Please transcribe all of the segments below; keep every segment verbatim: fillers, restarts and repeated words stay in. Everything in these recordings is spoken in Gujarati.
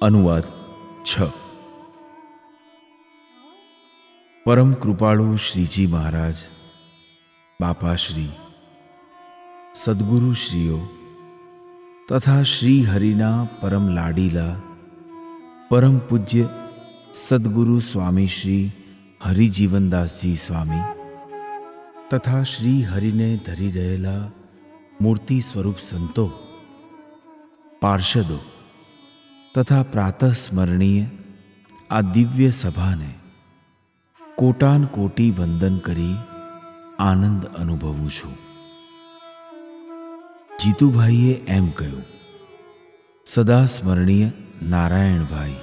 અનુવાદ છ. પરમ કૃપાળુ શ્રીજી મહારાજ, બાપાશ્રી, સદગુરુશ્રીઓ તથા શ્રી હરિના પરમ લાડીલા પરમ પૂજ્ય સદગુરુ સ્વામી શ્રી હરિજીવનદાસજી સ્વામી તથા શ્રી હરિને ધરી રહેલા મૂર્તિ સ્વરૂપ સંતો, પાર્ષદો તથા પ્રાતઃ સ્મરણીય આ દિવ્ય સભાને કોટાન કોટી વંદન કરી આનંદ અનુભવું છું. જીતુભાઈએ એમ કહ્યું, સદા સ્મરણીય નારાયણભાઈ.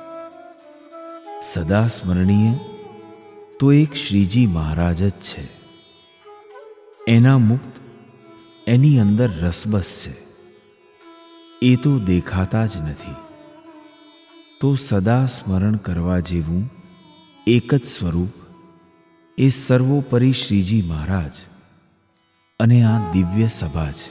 સદા સ્મરણીય તો એક શ્રીજી મહારાજ જ છે. એના મુક્ત એની અંદર રસબસ છે, એ તો દેખાતા જ નથી. તો સદા સ્મરણ કરવા જેવું એક જ સ્વરૂપ એ સર્વોપરી શ્રીજી મહારાજ અને આ દિવ્ય સભા છે.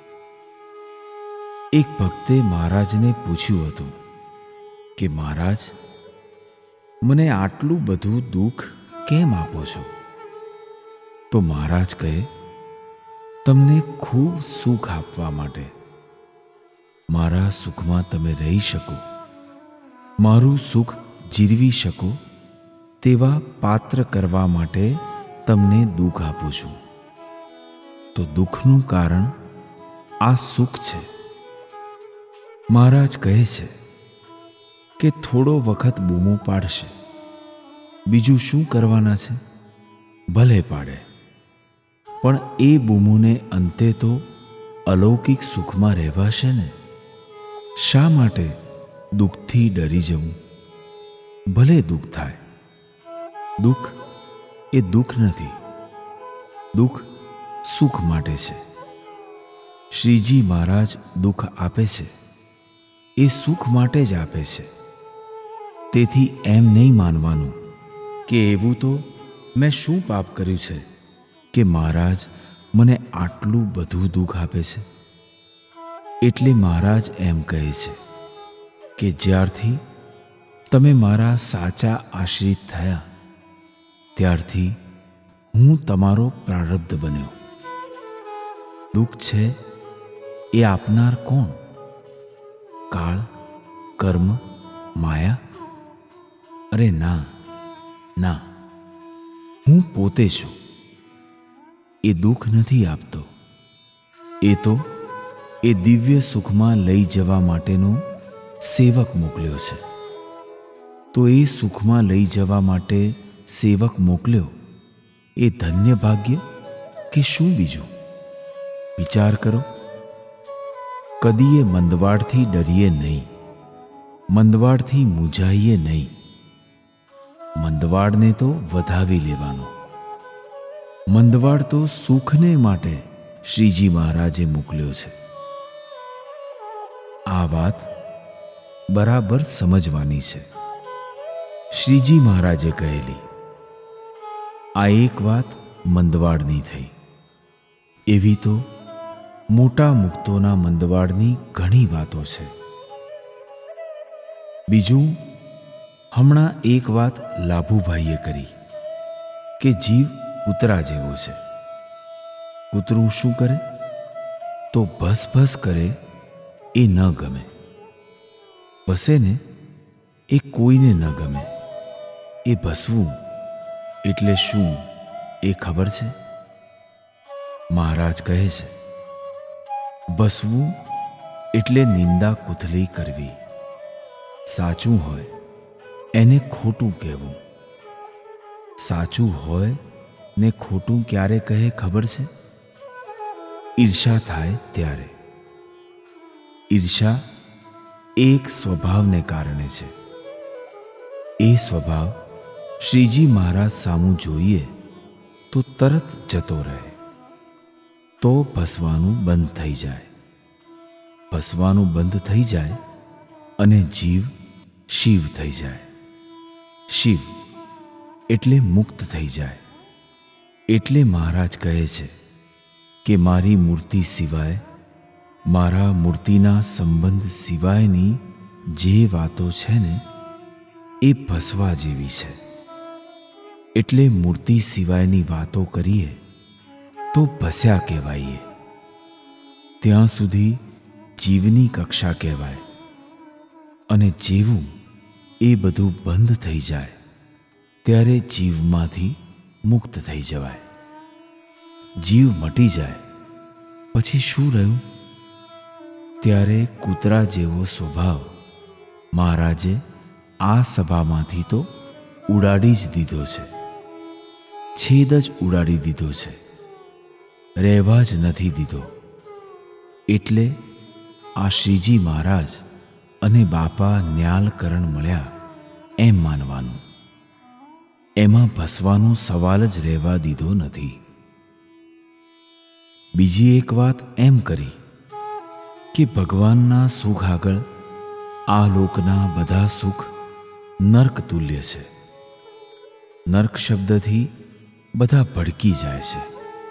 એક ભક્તે મહારાજને પૂછ્યું હતું કે મહારાજ, મને આટલું બધું દુઃખ કેમ આપો છો? તો મહારાજ કહે, તમને ખૂબ સુખ આપવા માટે, મારા સુખમાં તમે રહી શકો, મારું સુખ જીરવી શકો તેવા પાત્ર કરવા માટે તમને દુઃખ આપું છું. તો દુઃખનું કારણ આ સુખ છે. મહારાજ કહે છે કે થોડો વખત બૂમો પાડશે, બીજું શું કરવાના છે? ભલે પાડે, પણ એ બૂમોને અંતે તો અલૌકિક સુખમાં રહેવાશે ને. શા માટે દુઃખથી ડરી જવું? ભલે દુઃખ થાય. દુઃખ એ દુઃખ નથી, દુઃખ સુખ માટે છે. શ્રીજી મહારાજ દુઃખ આપે છે એ સુખ માટે જ આપે છે. તેથી એમ નહીં માનવાનું કે એવું તો મેં શું પાપ કર્યું છે કે મહારાજ મને આટલું બધું દુઃખ આપે છે. એટલે મહારાજ એમ કહે છે કે જ્યારથી તમે મારા સાચા આશ્રિત થયા ત્યારથી હું તમારો પ્રારબ્ધ બન્યો. દુઃખ છે એ આપનાર કોણ? કાળ, કર્મ, માયા? અરે ના ના, હું પોતે છું. એ દુઃખ નથી આપતો, એ તો એ દિવ્ય સુખમાં લઈ જવા માટેનો સેવક મોકલ્યો છે. તો એ સુખમાં લઈ જવા માટે સેવક મોકલ્યો એ ધન્ય ભાગ્ય કે શું બીજું? વિચાર કરો. કદીએ મંદવાડથી ડરીએ નહીં, મંદવાડથી મૂંઝાઈએ નહીં. મંદવાડને તો વધાવી લેવાનો. મંદવાડ તો સુખને માટે શ્રીજી મહારાજે મોકલ્યો છે. આ વાત બરાબર સમજવાની છે. શ્રીજી મહારાજે કહેલી આ એક વાત મંદવાડની થઈ. એવી તો મોટા મુક્તોના મંદવાડની ઘણી વાતો છે. બીજું, હમણાં એક વાત લાભુભાઈએ કરી કે જીવ કૂતરા જેવો છે. કૂતરું શું કરે? તો ભસ ભસ કરે એ ન ગમે. ભસે ને એ કોઈને ન ગમે. એ ભસવું એટલે શું એ ખબર છે? મહારાજ કહે છે, ભસવું એટલે નિંદા કુથલી કરવી. સાચું હોય એને ખોટું કહેવું. સાચું હોય ને ખોટું ક્યારે કહે ખબર છે? ઈર્ષા થાય ત્યારે. ઈર્ષા એક સ્વભાવને કારણે છે. એ સ્વભાવ શ્રીજી મહારાજ સામું જોઈએ તો તરત જતો રહે. તો ભસવાનું બંધ થઈ જાય. ભસવાનું બંધ થઈ જાય અને જીવ શિવ થઈ જાય. શિવ એટલે મુક્ત થઈ જાય. એટલે મહારાજ કહે છે કે મારી મૂર્તિ સિવાય, મારા મૂર્તિના સંબંધ સિવાયની જે વાતો છે ને એ ભસવા જેવી છે. એટલે મૂર્તિ સિવાયની વાતો કરીએ તો ભસ્યા કહેવાઈએ. ત્યાં સુધી જીવની કક્ષા કહેવાય, અને જેવું એ બધું બંધ થઈ જાય ત્યારે જીવમાંથી મુક્ત થઈ જવાય. જીવ મટી જાય પછી શું રહ્યું? ત્યારે કૂતરા જેવો સ્વભાવ મહારાજે આ સભામાંથી તો ઉડાડી જ દીધો છે. છેદ જ ઉડાડી દીધો છે, રહેવા જ નથી દીધો. એટલે આ શ્રીજી મહારાજ અને બાપા ન્યાલકરણ મળ્યા એમ માનવાનું. એમાં ભસવાનો સવાલ જ રહેવા દીધો નથી. બીજી એક વાત એમ કરી કે ભગવાનના સુખ આગળ આ લોકના બધા સુખ નર્ક તુલ્ય છે. નર્ક શબ્દથી બધા ભડકી જાય છે.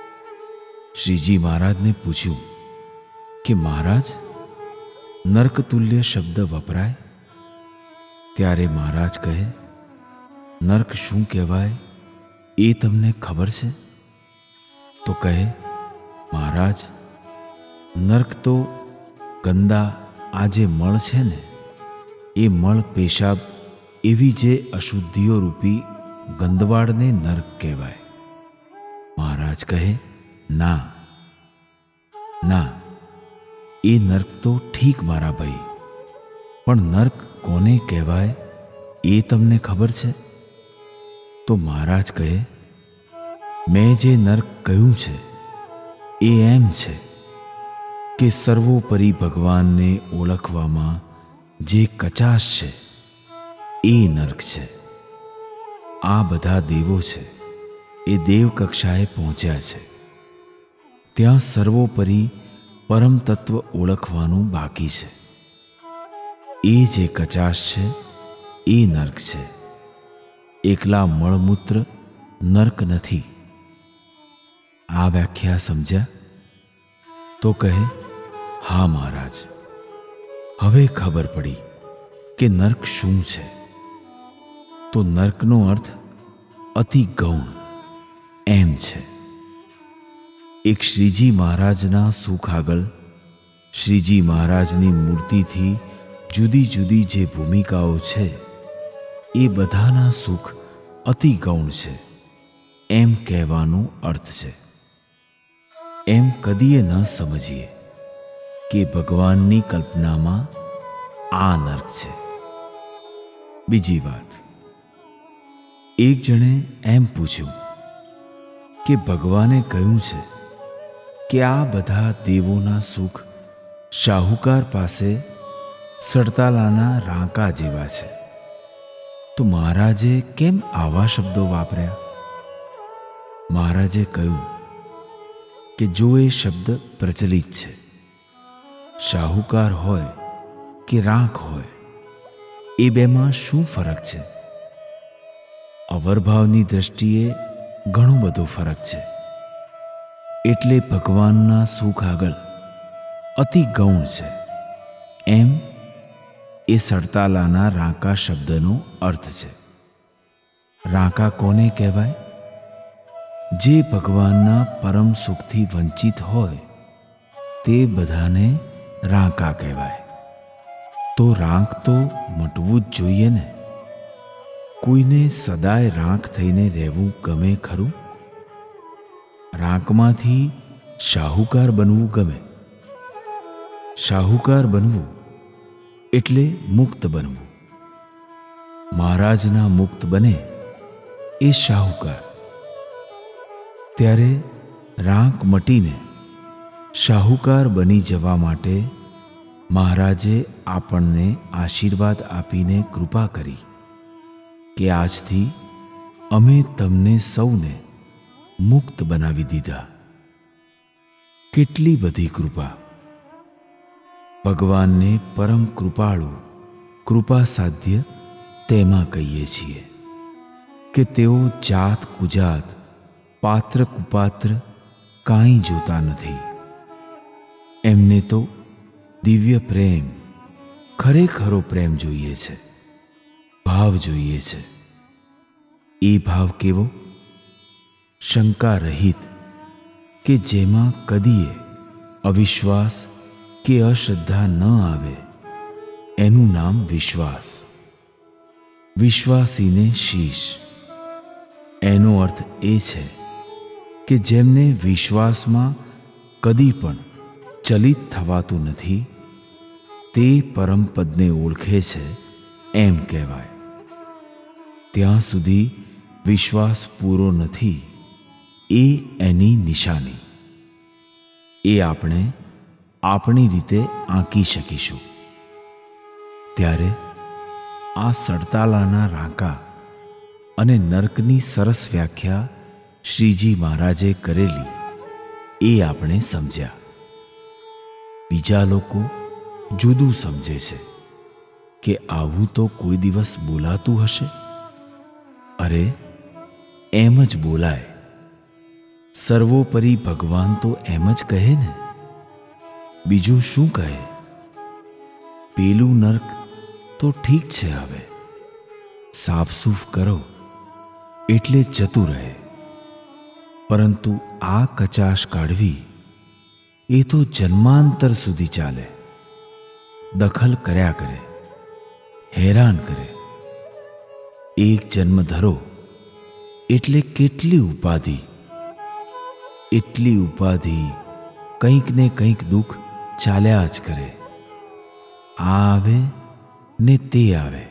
શ્રીજી મહારાજને પૂછ્યું કે મહારાજ, નર્કતુલ્ય શબ્દ વપરાય? ત્યારે મહારાજ કહે, નર્ક શું કહેવાય એ તમને ખબર છે? તો કહે, મહારાજ, નર્ક તો ગંદા આ જે મળ છે ને એ મળ પેશાબ એવી જે અશુદ્ધિઓ રૂપી ગંદવાડને નર્ક કહેવાય. મહારાજ કહે, ના ના, એ નર્ક તો ઠીક મારા ભાઈ, પણ નર્ક કોને કહેવાય એ તમને ખબર છે? તો મહારાજ કહે, મેં જે નર્ક કહ્યું છે એ એમ છે કે સર્વોપરી ભગવાનને ઓળખવામાં જે કચાશ છે એ નર્ક છે. આ બધા દેવો છે એ દેવ કક્ષાએ પહોંચ્યા છે. ત્યાં સર્વોપરી પરમ તત્વ ઓળખવાનું બાકી છે. એ જે કચાશ છે એ નર્ક છે. એકલા મળમૂત્ર નર્ક નથી. આ વ્યાખ્યા સમજ્યા? તો કહે, હા મહારાજ, હવે ખબર પડી કે નર્ક શું છે. તો નર્કનો અર્થ અતિ ગૌણ એમ છે. એક શ્રીજી મહારાજના સુખ આગળ શ્રીજી મહારાજની મૂર્તિથી જુદી જુદી જે ભૂમિકાઓ છે એ બધાના સુખ અતિ ગૌણ છે એમ કહેવાનો અર્થ છે. એમ કદીએ ન સમજીએ કે ભગવાનની કલ્પનામાં આ નર્ક છે. બીજી વાત, એક જણે એમ પૂછ્યું કે ભગવાને કહ્યું છે કે આ બધા દેવોના સુખ શાહુકાર પાસે સડતાલાના રાંકા જેવા છે, તો મહારાજે કેમ આવા શબ્દો વાપર્યા? મહારાજે કહ્યું કે જો એ શબ્દ પ્રચલિત છે, શાહુકાર હોય કે રાંક હોય, એ બેમાં શું ફરક છે? અવરભાવની દ્રષ્ટિએ ઘણો બધો ફરક છે. એટલે ભગવાનના સુખ આગળ અતિ ગૌણ છે એમ એ સડતાલાના રાંકા શબ્દનો અર્થ છે. રાંકા કોને કહેવાય? જે ભગવાનના પરમ સુખથી વંચિત હોય તે બધાને રાંકા કહેવાય. તો રાંક તો મટવું જ જોઈએ ને. કોઈને સદાય રાંક થઈને રહેવું ગમે ખરું? રાંકમાંથી શાહુકાર બનવું ગમે. શાહુકાર બનવું એટલે મુક્ત બનવું. મહારાજના મુક્ત બને એ શાહુકાર. ત્યારે રાંક મટીને શાહુકાર બની જવા માટે મહારાજે આપણને આશીર્વાદ આપીને કૃપા કરી કે આજથી અમે તમને સૌને મુક્ત બનાવી દીધા. કેટલી બધી કૃપા! ભગવાનને પરમ કૃપાળુ, કૃપા સાધ્ય તેમાં કહીએ છીએ કે તેઓ જાત કુજાત, પાત્ર કુપાત્ર કાંઈ જોતા નથી. એમને તો દિવ્ય પ્રેમ, ખરેખરો પ્રેમ જોઈએ છે, ભાવ જોઈએ છે. એ ભાવ કેવો? શંકા રહિત, કે જેમાં કદીએ અવિશ્વાસ કે અશ્રદ્ધા ન આવે. એનું નામ વિશ્વાસ. વિશ્વાસીને શીશ. એનો અર્થ એ છે કે જેમને વિશ્વાસમાં કદી પણ ચલિત થવાતું નથી, તે પરમપદને ઓળખે છે એમ કહેવાય. ત્યાં સુધી વિશ્વાસ પૂરો નથી, એ એની નિશાની. એ આપણે આપણી રીતે આંકી શકીશું. ત્યારે આ સડતાલાના રાંકા અને નર્કની સરસ વ્યાખ્યા શ્રીજી મહારાજે કરેલી એ આપણે સમજ્યા. બીજા લોકો જુદું સમજે છે કે આવું તો કોઈ દિવસ બોલાતું હશે. અરે, એમ જ બોલાય. સર્વોપરી ભગવાન તો એમ જ કહે ને. બીજું શું કહે? પેલું નર્ક તો ઠીક છે, હવે સાફસૂફ કરો એટલે જતું રહે. પરંતુ આ કચાશ કાઢવી એ તો જન્માંતર સુધી ચાલે. દખલ કર્યા કરે, હેરાન કરે. એક જન્મ ધરો એટલે કેટલી ઉપાધિ, એટલી ઉપાધિ, કંઈક ને કંઈક દુઃખ ચાલ્યા જ કરે. આ આવે ને તે આવે.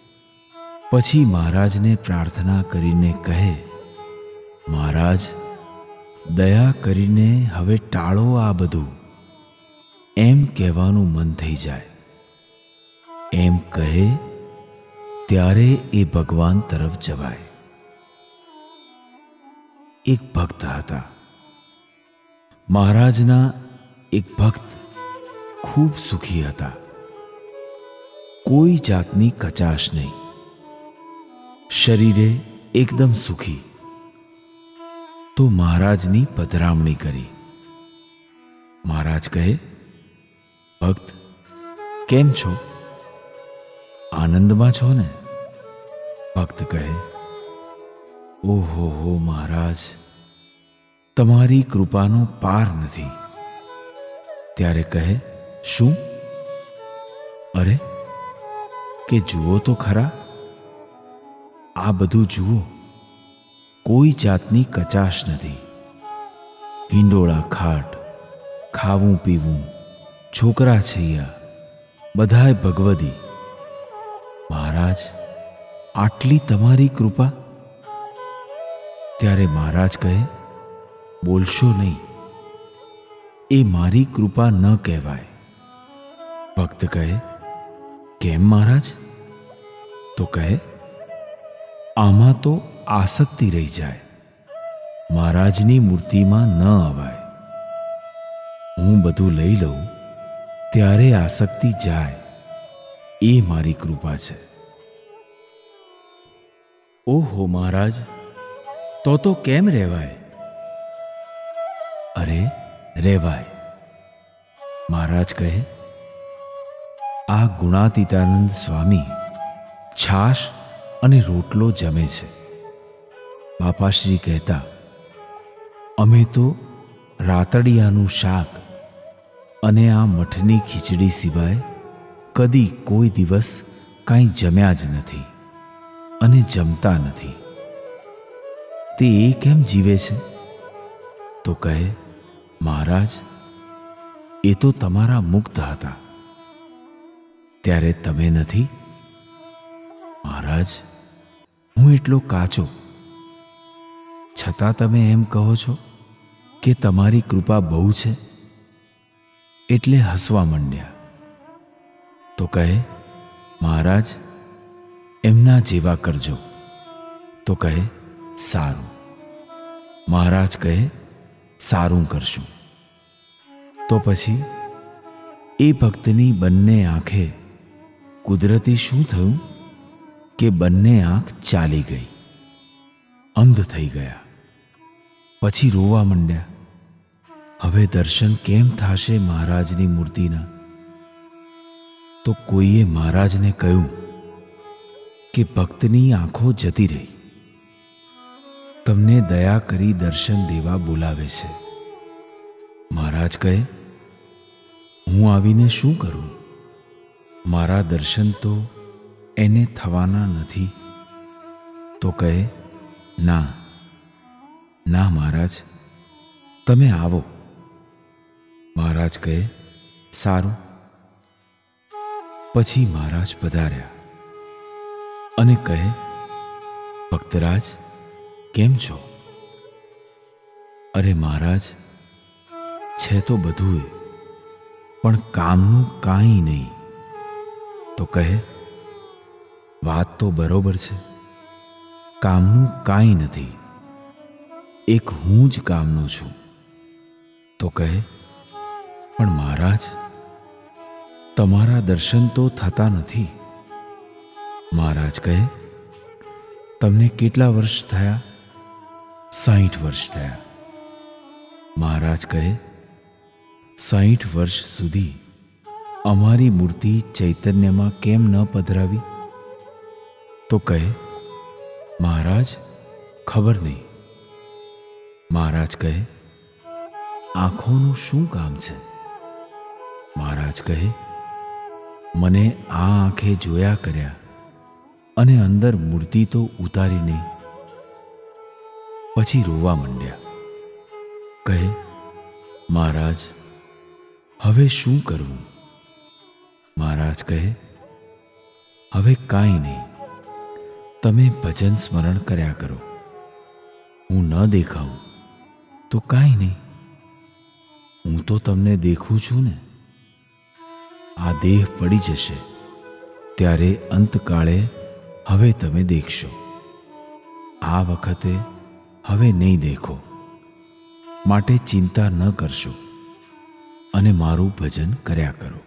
પછી મહારાજને પ્રાર્થના કરીને કહે, મહારાજ, દયા કરીને હવે ટાળો આ બધું. એમ કહેવાનું મન થઈ જાય. એમ કહે ત્યારે એ ભગવાન તરફ જવાય. એક ભક્ત હતા. મહારાજના એક ભક્ત ખૂબ સુખી હતા. કોઈ જાતની કચાશ નહીં. શરીરે એકદમ સુખી. તો મહારાજની પધરામણી કરી. મહારાજ કહે, ભક્ત, કેમ છો? આનંદમાં છો ને? ભક્ત કહે, ઓહો હો મહારાજ, તમારી કૃપાનો પાર નથી. ત્યારે કહે, શું? અરે, કે જુઓ તો ખરા. આ બધું જુઓ. કોઈ જાતની કચાશ નથી. હિંડોળા ખાટ, ખાવું પીવું, છોકરા છૈયા, બધાય ભગવદી. મહારાજ, આટલી તમારી કૃપા? ત્યારે મહારાજ કહે, બોલશો નહીં. એ મારી કૃપા ન કહેવાય. ભક્ત કહે, કેમ મહારાજ? તો કહે, આમાં તો આસક્તિ રહી જાય. મહારાજની મૂર્તિમાં ન અવાય. હું બધું લઈ લઉં ત્યારે આસક્તિ જાય. એ મારી કૃપા છે. ઓહો મહારાજ, તો તો કેમ રહેવાય? અરે, રહેવાય. મહારાજ કહે, આ ગુણાતીતાનંદ સ્વામી છાશ અને રોટલો જમે છે. બાપાશ્રી કહેતા, અમે તો રાતડિયાનું શાક અને આ મઠની ખીચડી સિવાય કદી કોઈ દિવસ કાંઈ જમ્યા જ નથી અને જમતા નથી. તે એ કેમ જીવે છે? તો કહે, મહારાજ, એ તો તમારા મુક્ત હતા, ત્યારે તમે નથી. મહારાજ, હું એટલો કાચો, છતાં તમે એમ કહો છો કે તમારી કૃપા બહુ છે. એટલે હસવા માંડ્યા. તો કહે, મહારાજ, એમના જેવા કરજો. તો કહે, સારું. મહારાજ કહે, સારું કરશું. તો પછી એ ભક્તની બંને આંખે કુદરતી શું થયું કે બંને આંખ ચાલી ગઈ, અંધ થઈ ગયા. પછી રોવા માંડ્યા. હવે દર્શન કેમ થાશે મહારાજની મૂર્તિના? તો કોઈએ મહારાજને કહ્યું કે ભક્તની આંખો જતી રહી, તમને દયા કરી દર્શન દેવા બોલાવે છે. મહારાજ કહે, હું આવીને શું કરું? મારા દર્શન તો એને થવાના નથી. તો કહે, ના ના મહારાજ, તમે આવો. મહારાજ કહે, સારું. પછી મહારાજ પધાર્યા અને કહે, ભક્તરાજ કેમ છો? અરે મહારાજ, છે તો બધુંય, પણ કામનું કાંઈ નહીં. તો કહે, વાત તો બરોબર છે, કામનું કાંઈ નથી, એક હું જ કામનો છું. તો કહે, પણ મહારાજ, તમારા દર્શન તો થતા નથી. મહારાજ કહે, તમને કેટલા વર્ષ થયા? સાઠ વર્ષ થયા. મહારાજ કહે, સાઠ વર્ષ સુધી અમારી મૂર્તિ ચૈતન્યમાં કેમ ન પધરાવી? તો કહે, મહારાજ ખબર નહીં. મહારાજ કહે, આંખોનું શું કામ છે? મહારાજ કહે, મને આ આંખે જોયા કર્યા અને અંદર મૂર્તિ તો ઉતારી નહીં. પછી રોવા માંડ્યા. કહે, મહારાજ હવે શું કરવું? મહારાજ કહે, હવે કાંઈ નહીં, તમે ભજન સ્મરણ કર્યા કરો. હું ન દેખાઉં તો કાંઈ નહીં, હું તો તમને દેખું છું ને. આ દેહ પડી જશે ત્યારે અંતકાળે હવે તમે દેખશો. આ વખતે હવે નહીં દેખો, માટે ચિંતા ન કરશો અને મારું ભજન કર્યા કરો.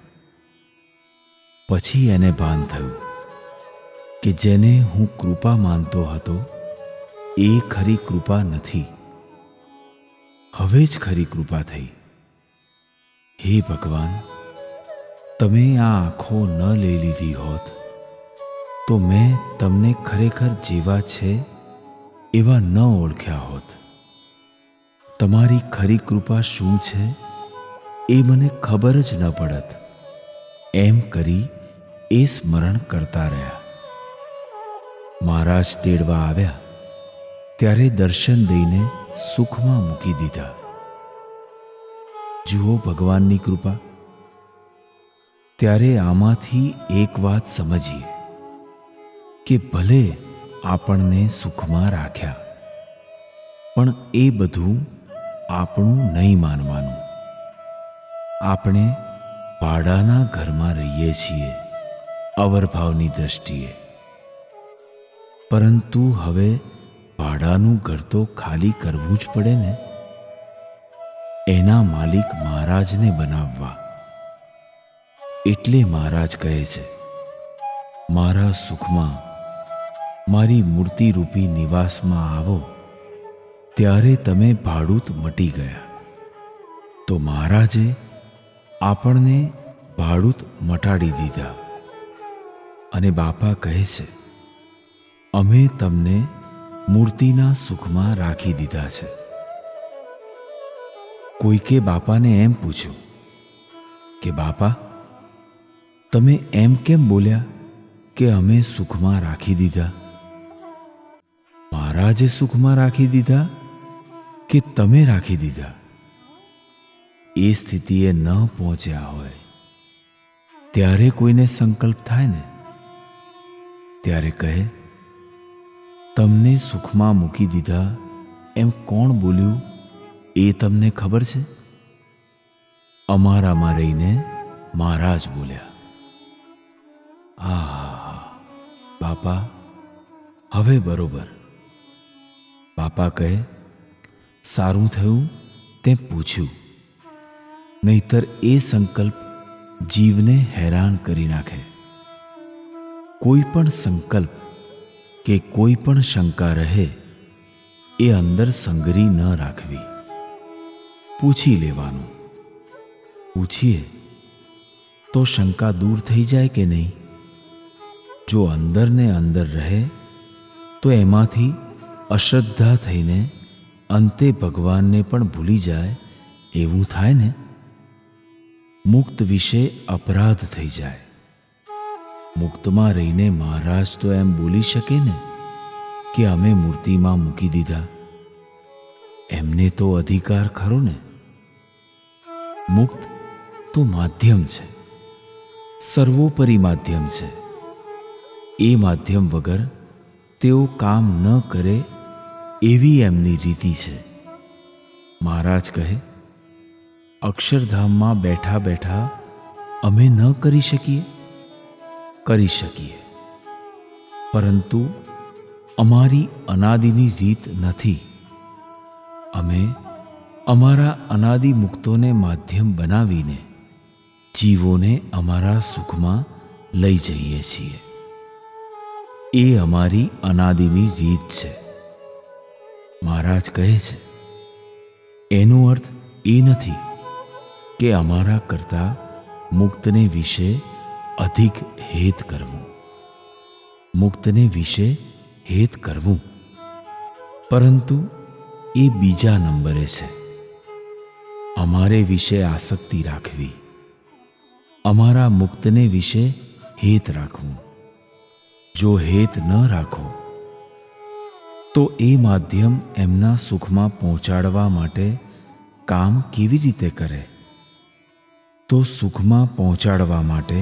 પછી એને ભાન થયું કે જેને હું કૃપા માનતો હતો એ ખરી કૃપા નથી, હવે જ ખરી કૃપા થઈ. હે ભગવાન, તમે આ આંખો ન લઈ લીધી હોત તો મેં તમને ખરેખર જેવા છે એવા ન ઓળખ્યા હોત. તમારી ખરી કૃપા શું છે એ મને ખબર જ ન પડત. એમ કરી એ સ્મરણ કરતા રહ્યા. મહારાજ તેડવા આવ્યા ત્યારે દર્શન દઈને સુખમાં મૂકી દીધા. જુઓ ભગવાનની કૃપા. ત્યારે આમાંથી એક વાત સમજીએ કે ભલે આપણને સુખમાં રાખ્યા, પણ એ બધું આપણું નહીં માનવાનું. આપણે ભાડાના ઘરમાં રહીએ છીએ અવરભાવની દ્રષ્ટિએ, પરંતુ હવે ભાડાનું ઘર તો ખાલી કરવું જ પડે ને. એના માલિક મહારાજને બનાવવા. એટલે મહારાજ કહે છે, મારા સુખમાં મારી મૂર્તિરૂપી નિવાસમાં આવો ત્યારે તમે ભાડૂત મટી ગયા. તો મહારાજે આપણને ભાડૂત મટાડી દીધા અને બાપા કહે છે, અમે તમને મૂર્તિના સુખમાં રાખી દીધા છે. કોઈકે બાપાને એમ પૂછ્યું કે બાપા, તમે એમ કેમ બોલ્યા કે અમે સુખમાં રાખી દીધા? મહારાજે સુખમાં રાખી દીધા કે તમે રાખી દીધા? એ સ્થિતિએ ન પહોંચ્યા હોય ત્યારે કોઈને સંકલ્પ થાય ને, ત્યારે કહે, તમને સુખમાં મૂકી દીધા એમ કોણ બોલ્યું એ તમને ખબર છે? અમારામાં રહીને મહારાજ બોલ્યા. આ બાપા, હવે બરોબર. બાપા કહે, સારું થયું તે પૂછ્યું, નહીતર એ સંકલ્પ જીવને હેરાન કરી નાખે. કોઈ પણ સંકલ્પ કે કોઈ પણ શંકા રહે એ અંદર સંગરી ન રાખવી, પૂછી લેવાનું. પૂછીએ તો શંકા દૂર થઈ જાય કે નહીં? જો અંદર ને અંદર રહે તો એમાંથી અશ્રદ્ધા થઈને અંતે ભગવાનને પણ ભૂલી જાય એવું થાય ને? મુક્ત વિશે અપરાધ થઈ જાય. મુક્તમાં રહીને મહારાજ તો એમ બોલી શકે ને કે અમે મૂર્તિમાં મૂકી દીધા. એમને તો અધિકાર ખરો ને. મુક્ત તો માધ્યમ છે, સર્વોપરી માધ્યમ છે. એ માધ્યમ વગર તેઓ કામ ન કરે એવી એમની રીતિ છે. મહારાજ કહે, અક્ષરધામમાં બેઠા બેઠા અમે ન કરી શકીએ? કરી શકીએ, પરંતુ અમારી અનાદિની રીત નથી. અમે અમારા અનાદિ મુક્તોને માધ્યમ બનાવીને જીવોને અમારા સુખમાં લઈ જઈએ છીએ. એ અમારી અનાદિની રીત છે. મહારાજ કહે છે, એનો અર્થ એ નથી કે અમારા કરતા મુક્તને વિશે અધિક હેત કરવું. મુક્તને વિશે હેત કરવું, પરંતુ એ બીજા નંબરે છે. અમારે વિશે આસક્તિ રાખવી, અમારા મુક્તને વિશે હેત રાખવું. જો હેત ન રાખો તો એ માધ્યમ એમના સુખમાં પહોંચાડવા માટે કામ કેવી રીતે કરે? તો સુખમાં પહોંચાડવા માટે,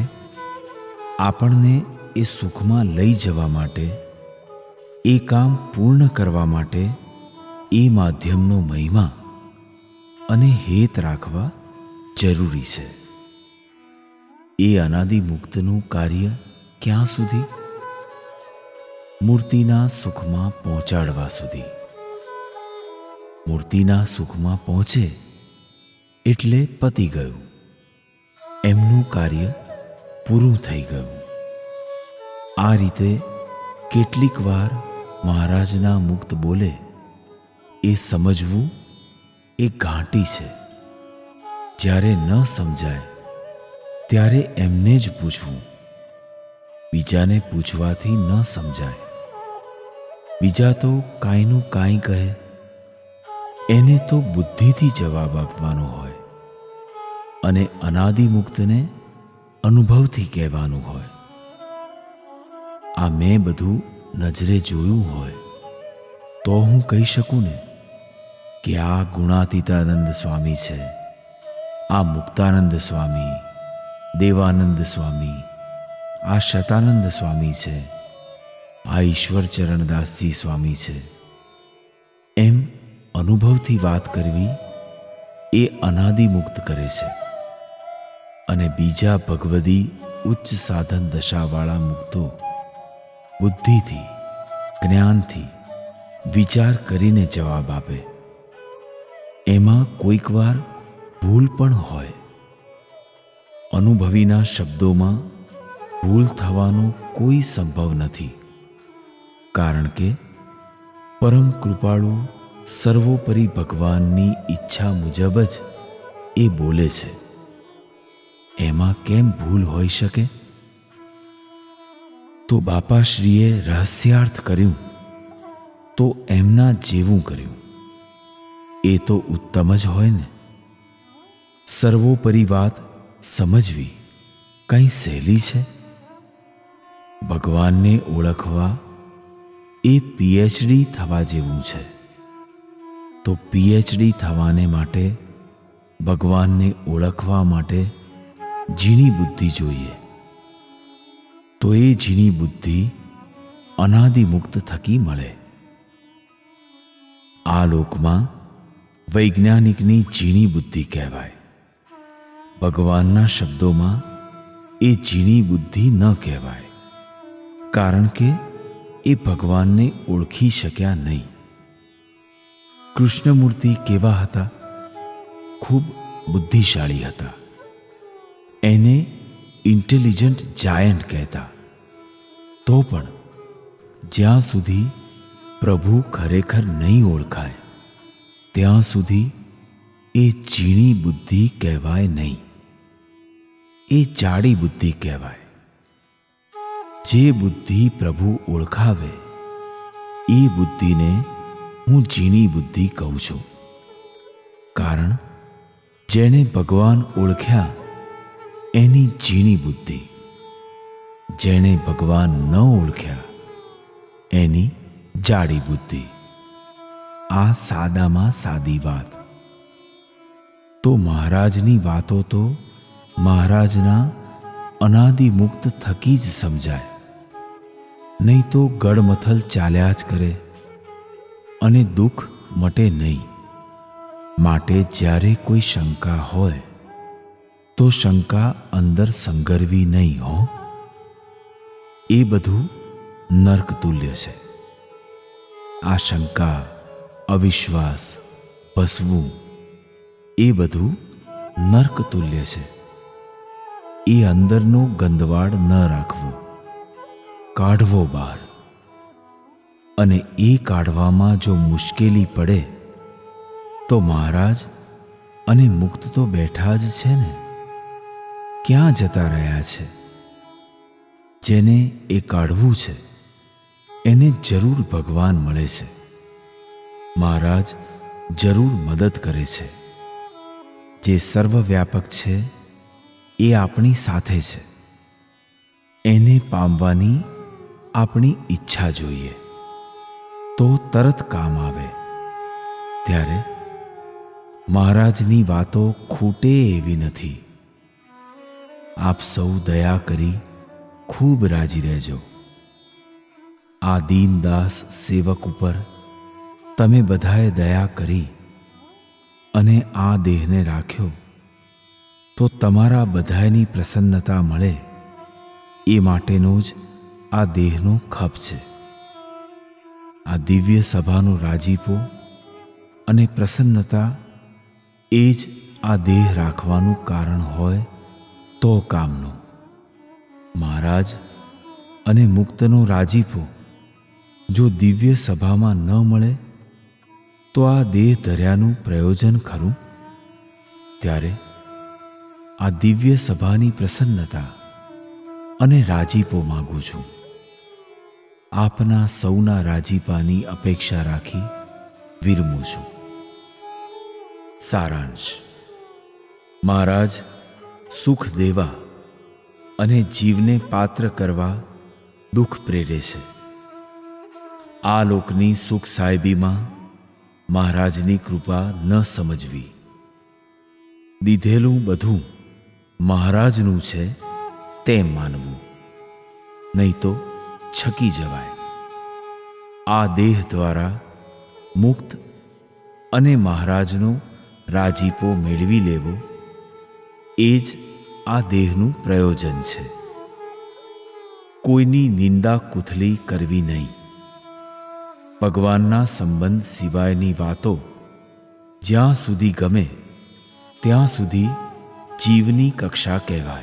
આપણને એ સુખમાં લઈ જવા માટે, એ કામ પૂર્ણ કરવા માટે એ માધ્યમનો મહિમા અને હેત રાખવા જરૂરી છે. એ અનાદિ મુક્તનું કાર્ય ક્યાં સુધી? મૂર્તિના સુખમાં પહોંચાડવા સુધી. મૂર્તિના સુખમાં પહોંચે એટલે પતી ગયું. એમનું કાર્ય પૂરું થઈ ગયું. આ રીતે કેટલીક વાર મહારાજના મુક્ત બોલે એ સમજવું એ ઘાંટી છે. જ્યારે ન સમજાય ત્યારે એમને જ પૂછવું. બીજાને પૂછવાથી ન સમજાય. બીજા તો કાંઈનું કાંઈ કહે, એને તો બુદ્ધિથી જવાબ આપવાનો હોય, અને અનાદિ મુક્તને અનુભવથી કહેવાનું હોય. આ મેં બધું નજરે જોયું હોય તો હું કહી શકું ને કે આ ગુણાતીતાનંદ સ્વામી છે, આ મુક્તાનંદ સ્વામી, દેવાનંદ સ્વામી, આ શતાનંદ સ્વામી છે, આ ઈશ્વર ચરણદાસજી સ્વામી છે. એમ અનુભવથી વાત કરવી એ અનાદિ મુક્ત કરે છે. અને બીજા ભગવદી ઉચ્ચ સાધન દશાવાળા મુક્તો બુદ્ધિથી, જ્ઞાનથી વિચાર કરીને જવાબ આપે. એમાં કોઈક વાર ભૂલ પણ હોય. અનુભવીના શબ્દોમાં ભૂલ થવાનો કોઈ સંભવ નથી, કારણ કે પરમ કૃપાળુ સર્વોપરી ભગવાનની ઈચ્છા મુજબ જ એ બોલે છે. એમાં કેમ ભૂલ હોઈ શકે? તો બાપાશ્રીએ રહસ્યાર્થ કર્યું તો એમના જેવું કર્યું. એ તો ઉત્તમ જ હોય ને. સર્વોપરી વાત સમજવી કંઈ સહેલી છે? ભગવાનને ઓળખવા એ પીએચડી થવા જેવું છે. તો પીએચડી થવાને માટે, ભગવાનને ઓળખવા માટે ઝીણી બુદ્ધિ જોઈએ. તો એ ઝીણી બુદ્ધિ અનાદિ મુક્ત થકી મળે. આ લોકમાં વૈજ્ઞાનિકની ઝીણી બુદ્ધિ કહેવાય. ભગવાનના શબ્દોમાં એ ઝીણી બુદ્ધિ ન કહેવાય, કારણ કે એ ભગવાનને ઓળખી શક્યા નહીં. કૃષ્ણમૂર્તિ કેવા હતા? ખૂબ બુદ્ધિશાળી હતા. એને ઇન્ટેલિજન્ટ જાયન્ટ કહેતા. તો પણ જ્યાં સુધી પ્રભુ ખરેખર નહીં ઓળખાય ત્યાં સુધી એ ઝીણી બુદ્ધિ કહેવાય નહીં. એ જાડી બુદ્ધિ કહેવાય. જે બુદ્ધિ પ્રભુ ઓળખાવે એ બુદ્ધિને હું ઝીણી બુદ્ધિ કહું છું. કારણ જેણે ભગવાન ઓળખ્યા એની ઝીણી બુદ્ધિ, જેણે ભગવાન ન ઓળખ્યા એની જાડી બુદ્ધિ. આ સાદામાં સાદી વાત. તો મહારાજની વાતો તો મહારાજના અનાદિમુક્ત થકી જ સમજાય, નહીં તો ગડમથલ ચાલ્યા જ કરે અને દુઃખ મટે નહીં. માટે જ્યારે કોઈ શંકા હોય તો શંકા અંદર સંગરવી નહીં હો. એ બધું નર્ક તુલ્ય છે. આ શંકા, અવિશ્વાસ, ભસવું એ બધું નર્ક તુલ્ય છે. એ અંદરનો ગંદવાડ ન રાખવો, કાઢવો બહાર. અને એ કાઢવામાં જો મુશ્કેલી પડે તો મહારાજ અને મુક્ત તો બેઠા જ છે ને, ક્યાં જતા રહ્યા છે? જેને એ કાઢવું છે એને જરૂર ભગવાન મળે છે. મહારાજ જરૂર મદદ કરે છે. જે સર્વવ્યાપક છે એ આપણી સાથે છે. એને પામવાની આપણી ઈચ્છા જોઈએ તો તરત કામ આવે. ત્યારે મહારાજની વાતો ખૂટે એવી નથી. આપ સૌ દયા કરી ખૂબ રાજી રહેજો. આ દીનદાસ સેવક ઉપર તમે બધાએ દયા કરી અને આ દેહને રાખ્યો તો તમારા બધાની પ્રસન્નતા મળે એ માટેનો જ આ દેહનો ખપ છે. આ દિવ્ય સભાનો રાજીપો અને પ્રસન્નતા એ જ આ દેહ રાખવાનું કારણ હોય તો કામનો. મહારાજ અને મુક્તનો રાજીપો જો દિવ્ય સભામાં ન મળે તો આ દેહ ધર્યાનું પ્રયોજન ખરું? ત્યારે આ દિવ્ય સભાની પ્રસન્નતા અને રાજીપો માગું છું. આપના સૌના રાજીપાની અપેક્ષા રાખી વિરમું છું. સારાંશ. મહારાજ સુખ દેવા અને જીવને પાત્ર કરવા દુઃખ પ્રેરે છે. આ લોકની સુખ સાહેબીમાં મહારાજની કૃપા ન સમજવી. દીધેલું બધું મહારાજનું છે તેમ માનવું, નહીં તો છકી જવાય. આ દેહ દ્વારા મુક્ત અને મહારાજનો રાજીપો મેળવી લેવો એ જ આ દેહનું પ્રયોજન છે. કોઈની નિંદા કુથલી કરવી નહીં. ભગવાનના સંબંધ સિવાયની વાતો જ્યાં સુધી ગમે ત્યાં સુધી જીવની કક્ષા કહેવાય.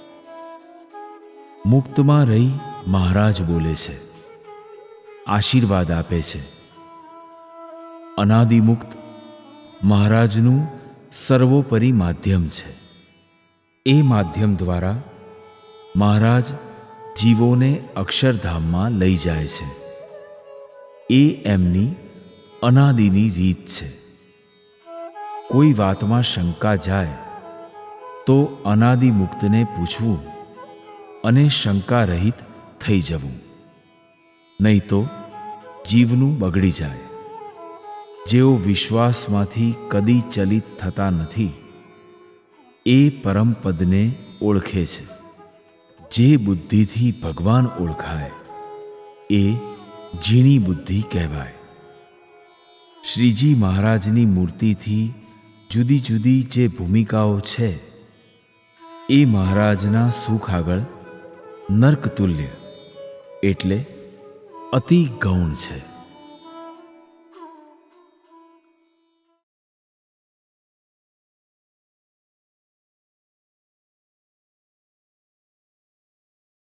મુક્તમાં રહી મહારાજ બોલે છે, આશીર્વાદ આપે છે. અનાદિમુક્ત મહારાજનું સર્વોપરી માધ્યમ છે. એ માધ્યમ દ્વારા મહારાજ જીવોને અક્ષરધામમાં લઈ જાય છે. એ એમની અનાદિની રીત છે. કોઈ વાતમાં શંકા જાય તો અનાદિમુક્તને પૂછવું અને શંકા રહિત થઈ જવું, નહીં તો જીવનું બગડી જાય. જેઓ વિશ્વાસમાંથી કદી ચલિત થતા નથી એ પરમપદને ઓળખે છે. જે બુદ્ધિથી ભગવાન ઓળખાય એ ઝીણી બુદ્ધિ કહેવાય. શ્રીજી મહારાજની મૂર્તિથી જુદી જુદી જે ભૂમિકાઓ છે એ મહારાજના સુખ આગળ નર્કતુલ્ય એટલે અતિ ગૌણ છે.